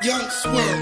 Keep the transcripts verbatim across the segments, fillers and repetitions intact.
Young Swerve.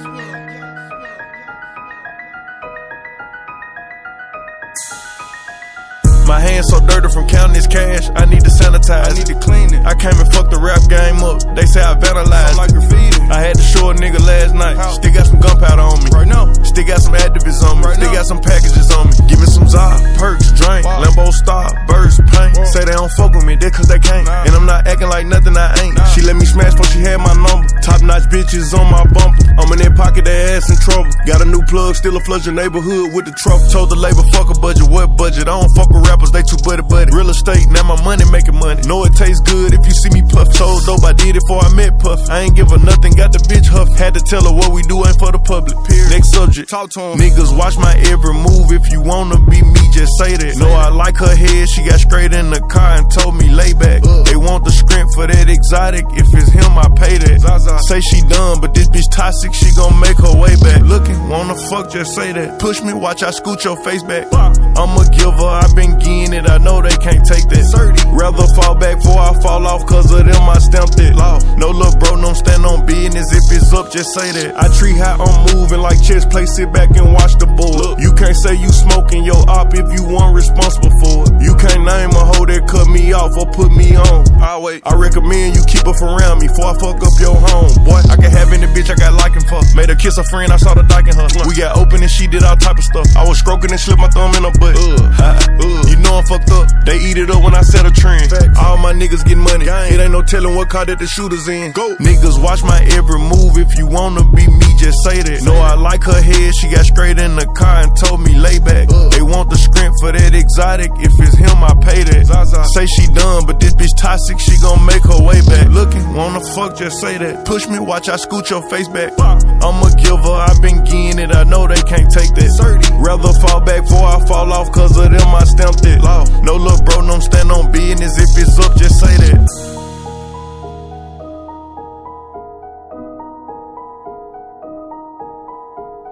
My hands so dirty from counting this cash, I need to sanitize. I need to clean it. I came and fucked the rap game up. They say I vandalized. Like graffiti. I had to show a nigga last night. How? Still got some gunpowder on me. Right now. Still got some activists on me. Right Still now. got some packages on me. Give me some Zod, perks, drink, Wow. Lambo Star, burst, paint. Whoa. Say they don't fuck with me, they cause they can't. Nah. And I'm not acting like nothing I ain't. Nah. She let me smash before she had my number. Top notch bitches on my bumper. I'm in their pocket, their ass in trouble. Got a new plug, still a flood your neighborhood with the truck. Told the labor, fuck a budget, what budget? I don't fuck with rappers, they too buddy buddy. Real estate, now my money making money. Know it tastes good if you see me puff. Told dope, I did it before I met Puff. I ain't give her nothing, got the bitch huff. Had to tell her what we do ain't for the public. Period. Next subject. Talk to 'em. Niggas watch my every move. If you wanna be me, just say that. Know I like her head. She got straight in the car and told me lay back. Ugh. They want the script for that exotic. If it's him, I pay that. Zaza. Say she done, but this bitch toxic. She gon' make her way back. Looking, wanna fuck, just say that. Push me, watch I scoot your face back. I'm a giver, I been getting it. I know they can't take that. Rather fall back before I fall off, cause of them I stamped it. Law. No little bro, don't stand on business. If it's up, just say that. I treat how I'm moving like chess play, sit back and watch the board. You can't say you smoking your op if you weren't responsible for it. You can't name a hoe that cut me off or put me on. I wait. I recommend you keep her from around me before I fuck up your home. Boy, I can have any bitch I got liking for. Made her kiss a friend, I saw the dyke in her. We got open and she did all type of stuff. I was stroking and slipped my thumb in her butt. Ugh. Ugh. You know I'm fucked up. They eat it up when I set a trend. Facts. All my niggas get money. Gang. It ain't no telling what car that the shooters in. Go. Niggas watch my every move. If you wanna be me, just say that. Know I like her head. She got straight in the car and told me lay back. Ugh. They want the script for that exotic. If it's him, I pay that. Zaza. Say she done, but this bitch toxic. She gon' make her way back. Looking, wanna fuck, just say that. Push me, watch I scoot your face back. I'm a giver, I been getting it. I know they can't take that. Rather fall back